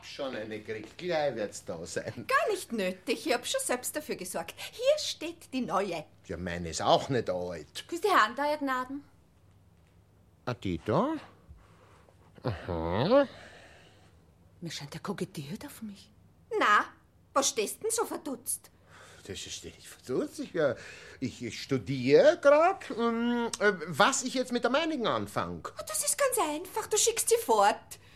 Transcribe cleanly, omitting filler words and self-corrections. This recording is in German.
schon eine gekriegt. Gleich wird's da sein. Gar nicht nötig. Ich hab schon selbst dafür gesorgt. Hier steht die neue. Ja, meine ist auch nicht alt. Küss die Hand, Euer Gnaden. Ah, die da? Aha. Mir scheint, er kokettiert auf mich. Na, was stehst denn so verdutzt? Das steht nicht verdutzt. Ich studiere gerade, was ich jetzt mit der meinigen anfange. Das ist ganz einfach. Du schickst sie fort.